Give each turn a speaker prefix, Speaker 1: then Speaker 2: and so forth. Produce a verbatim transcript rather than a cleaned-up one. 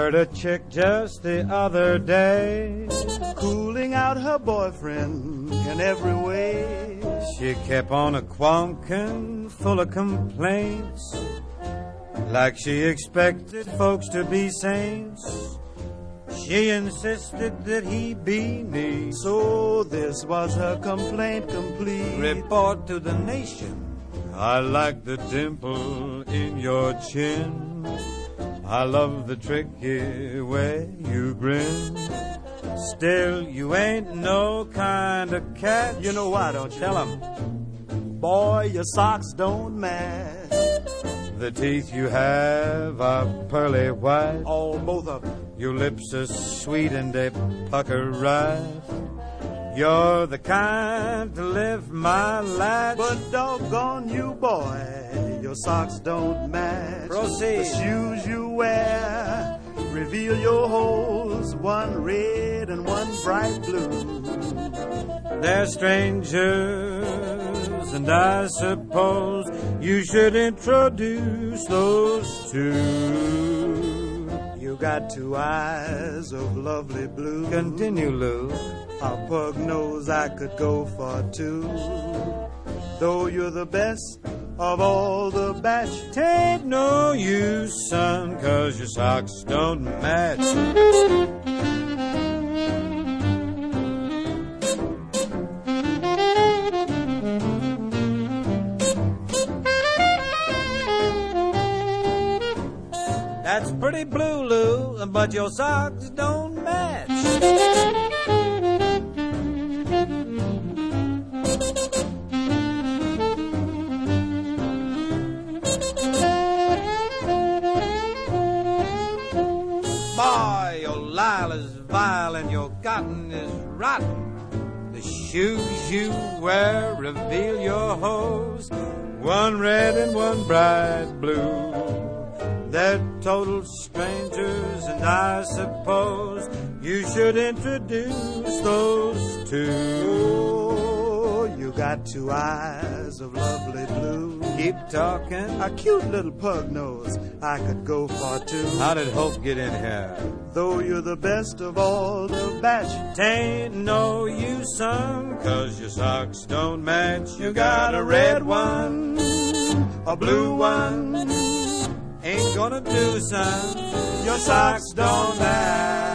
Speaker 1: Heard a chick just the other day
Speaker 2: cooling out her boyfriend in every way.
Speaker 1: She kept on a quonking, full of complaints, like she expected folks to be saints. She insisted that he be neat.
Speaker 2: So this was her complaint complete.
Speaker 1: Report to the nation. I like the dimple in your chin. I love the tricky way you grin. Still, you ain't no kind of cat.
Speaker 2: You know why, don't you?
Speaker 1: Tell 'em.
Speaker 2: Boy, your socks don't match.
Speaker 1: The teeth you have are pearly white.
Speaker 2: All both of them.
Speaker 1: Your lips are sweet and they pucker right. You're the kind to lift my latch.
Speaker 2: But doggone you, boy, your socks don't match.
Speaker 1: Proceed.
Speaker 2: The shoes you wear reveal your holes, one red and one bright blue.
Speaker 1: They're strangers, and I suppose you should introduce those two.
Speaker 2: You got two eyes of lovely blue.
Speaker 1: Continue, Lou.
Speaker 2: A pug nose I could go for two. Though you're the best of all the batch,
Speaker 1: Tain't no use, son, 'cause your socks don't match. That's pretty blue, Lou, but your socks don't match. Boy, your lisle is vile and your cotton is rotten. The shoes you wear reveal your hose, one red and one bright blue. They're total strangers, and I suppose you should introduce those two.
Speaker 2: oh, you got two eyes of lovely blue.
Speaker 1: Keep talking.
Speaker 2: A cute little pug nose I could go for two.
Speaker 1: How did Hope get in here?
Speaker 2: Though you're the best of all the batch,
Speaker 1: Tain't no use, son, 'cause your socks don't match. You got a red one, a blue one, ain't gonna do, son. Your socks don't match.